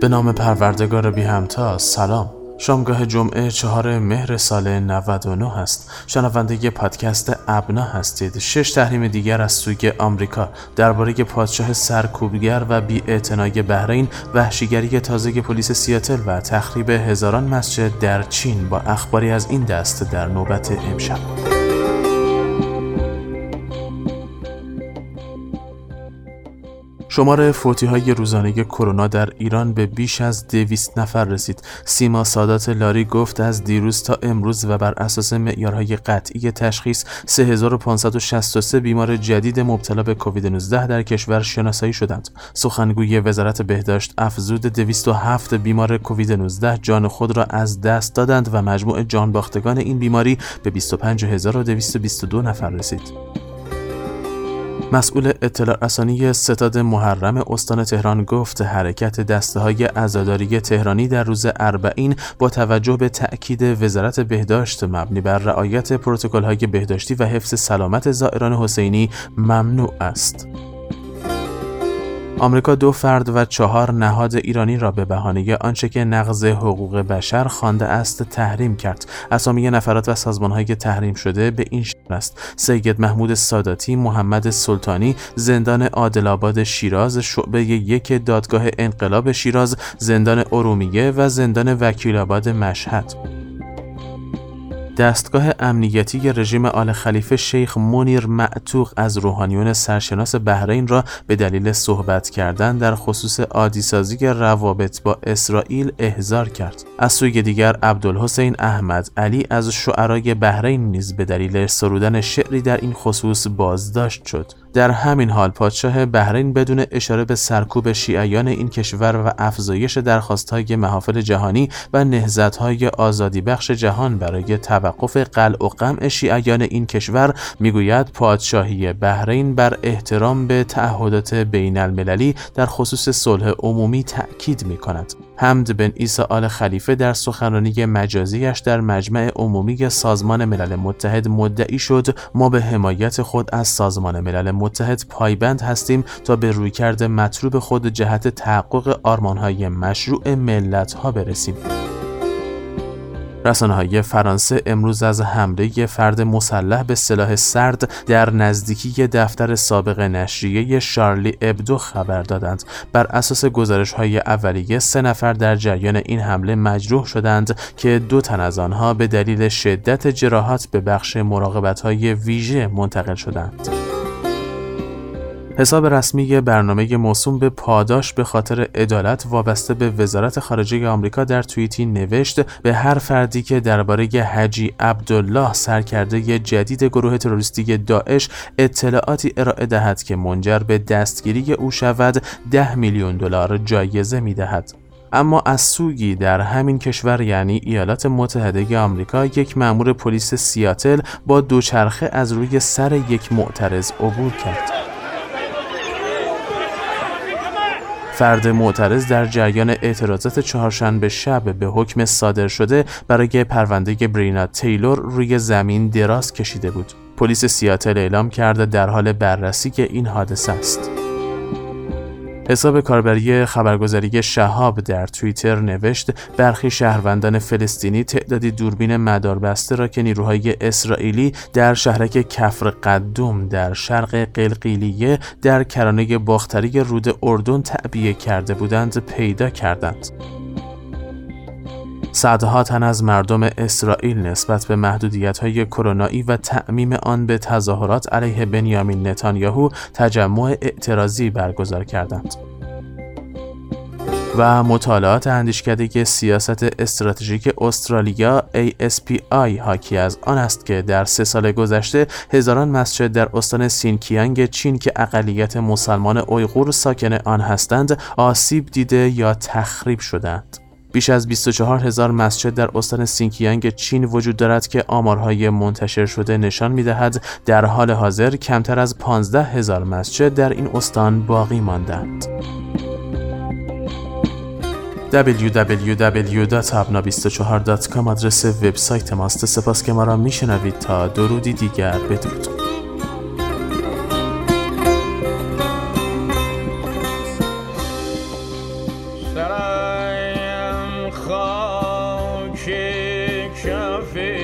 به نام پروردگار بی همتا. سلام. شامگاه جمعه 4 مهر سال 99 است. شنونده پادکست ابنا هستید. 6 تحریم دیگر از سوی آمریکا درباره پادشاه سرکوبگر و بی‌اعتنای بحرین، وحشیگری تازه پلیس سیاتل و تخریب هزاران مسجد در چین با اخباری از این دست در نوبت امشب. شمار فوتی‌های روزانه کرونا در ایران به بیش از 200 نفر رسید. سیما سادات لاری گفت از دیروز تا امروز و بر اساس معیارهای قطعی تشخیص 3563 بیمار جدید مبتلا به کووید 19 در کشور شناسایی شدند. سخنگوی وزارت بهداشت افزود 207 بیمار کووید 19 جان خود را از دست دادند و مجموع جان باختگان این بیماری به 25222 نفر رسید. مسئول اطلاع رسانی ستاد محرم استان تهران گفت حرکت دسته‌های عزاداری تهرانی در روز اربعین با توجه به تأکید وزارت بهداشت مبنی بر رعایت پروتکل‌های بهداشتی و حفظ سلامت زائران حسینی ممنوع است. آمریکا 2 فرد و 4 نهاد ایرانی را به بهانه آنچه که نقض حقوق بشر خوانده است تحریم کرد. اسامی نفرات و سازمان‌های تحریم شده به این شکل است: سید محمود ساداتی، محمد سلطانی، زندان عادل‌آباد شیراز، شعبه 1 دادگاه انقلاب شیراز، زندان ارومیه و زندان وکیل‌آباد مشهد. دستگاه امنیتی رژیم آل خلیفه شیخ منیر معتوق از روحانیون سرشناس بحرین را به دلیل صحبت کردن در خصوص عادی‌سازی روابط با اسرائیل احضار کرد. از سوی دیگر عبدالحسین احمد علی از شعرای بحرین نیز به دلیل سرودن شعری در این خصوص بازداشت شد. در همین حال پادشاه بحرین بدون اشاره به سرکوب شیعیان این کشور و افزایش درخواست‌های محافل جهانی و نهضت‌های آزادی بخش جهان برای توقف قلع و قمع شیعیان این کشور میگوید پادشاهی بحرین بر احترام به تعهدات بین المللی در خصوص صلح عمومی تأکید می‌کند. حمد بن عیسی آل خلیفه در سخنرانی مجازیش در مجمع عمومی سازمان ملل متحد مدعی شد ما به حمایت خود از سازمان ملل متحد پایبند هستیم تا به رویکرد مطلوب خود جهت تحقق آرمان‌های مشروع ملت‌ها برسیم. رسانه‌های فرانسه امروز از حمله فرد مسلح به سلاح سرد در نزدیکی دفتر سابق نشریه شارلی ابدو خبر دادند. بر اساس گزارش‌های اولیه 3 نفر در جریان این حمله مجروح شدند که 2 تن از آنها به دلیل شدت جراحات به بخش مراقبت‌های ویژه منتقل شدند. حساب رسمی برنامه موسوم به پاداش به خاطر عدالت وابسته به وزارت خارجه آمریکا در توییتی نوشت به هر فردی که درباره حجی عبدالله سرکرده جدید گروه تروریستی داعش اطلاعاتی ارائه دهد که منجر به دستگیری او شود 10 میلیون دلار جایزه می‌دهد. اما از سویی در همین کشور یعنی ایالات متحده آمریکا یک مأمور پلیس سیاتل با دوچرخه از روی سر یک معترض عبور کرد. فرد معترض در جریان اعتراضات چهارشنبه شب به حکم صادر شده برای پرونده برینا تیلور روی زمین دراز کشیده بود. پلیس سیاتل اعلام کرده در حال بررسی که این حادثه است. حساب کاربری خبرگزاری شهاب در توییتر نوشت برخی شهروندان فلسطینی تعدادی دوربین مداربسته را که نیروهای اسرائیلی در شهرک کفر قدوم در شرق قلقیلیه در کرانه باختری رود اردن تعبیه کرده بودند پیدا کردند. صدها تن از مردم اسرائیل نسبت به محدودیت‌های کرونایی و تعمیم آن به تظاهرات علیه بنیامین نتانیاهو تجمع اعتراضی برگزار کردند. و مطالعات اندیشکده سیاست استراتژیک استرالیا ASPI حاکی از آن است که در 3 سال گذشته هزاران مسجد در استان سینکیانگ چین که اقلیت مسلمان اویغور ساکن آن هستند آسیب دیده یا تخریب شدند. بیش از 24,000 مسجد در استان سینکیانگ چین وجود دارد که آمارهای منتشر شده نشان می‌دهد در حال حاضر کمتر از 15,000 مسجد در این استان باقی ماندند. www.abna24.com آدرس وبسایت ماست. سپاس که ما را میشنوید. تا درودی دیگر بدرود. Ta-da! شفیع